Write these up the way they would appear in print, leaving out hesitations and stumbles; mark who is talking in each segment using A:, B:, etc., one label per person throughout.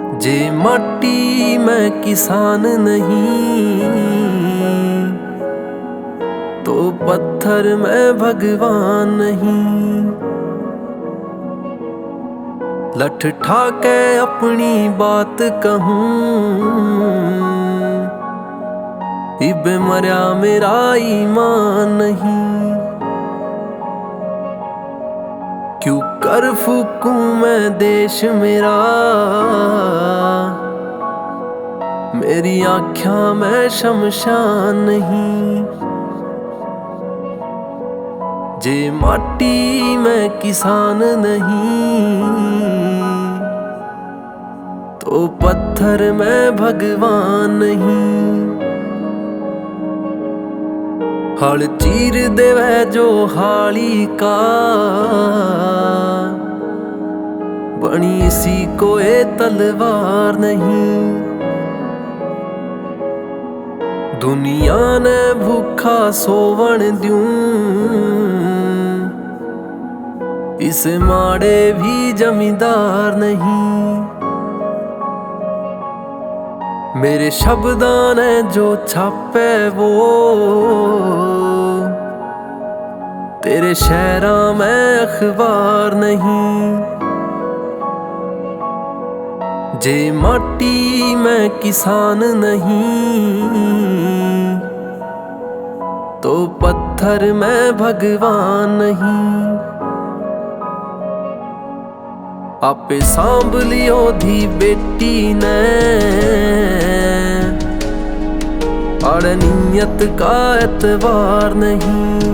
A: जे माटी मैं किसान नहीं, तो पत्थर मैं भगवान नहीं। लठ ठाके अपनी बात कहूं, इबे मरया मेरा ईमान नहीं। क्यों कर फूकूं मैं देश मेरा, मेरी आँखों में शमशान नहीं। जे माटी मैं किसान नहीं, तो पत्थर मैं भगवान नहीं। हल चीर देवे जो हाली का, बनी सी कोई तलवार नहीं। दुनिया ने भूखा सोवन द्यूं, इस माड़े भी जमींदार नहीं। मेरे शब्दां ने जो छापे वो, तेरे शहरां में अखबार नहीं। जे माटी मैं किसान नहीं, तो पत्थर मैं भगवान नहीं। आपे सांभ लियो धी बेटी ने, अड़ नियत का एतबार नहीं।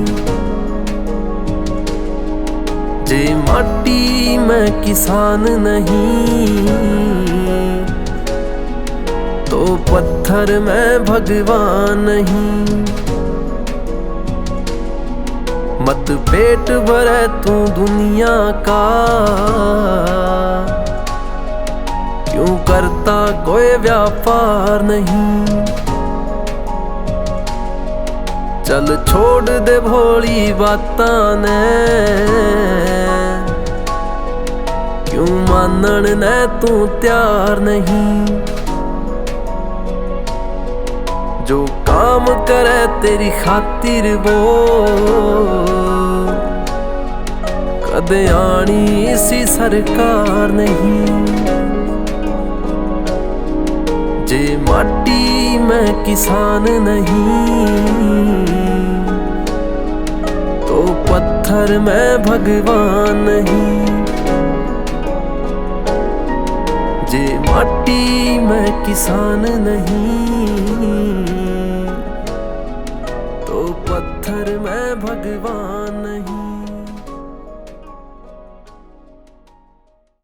A: जे माटी मैं किसान नहीं, तो पत्थर मैं भगवान नहीं। मत पेट भरे तू दुनिया का, क्यों करता कोई व्यापार नहीं। चल छोड़ दे भोली बातां ने, क्यों मानन ने तू तैयार नहीं। जो काम करे तेरी खातिर वो, कदे आनी इसी सरकार नहीं। जे माटी मैं किसान नहीं, तो पत्थर मैं भगवान नहीं। जे माटी मैं किसान नहीं, तो पत्थर मैं भगवान नहीं।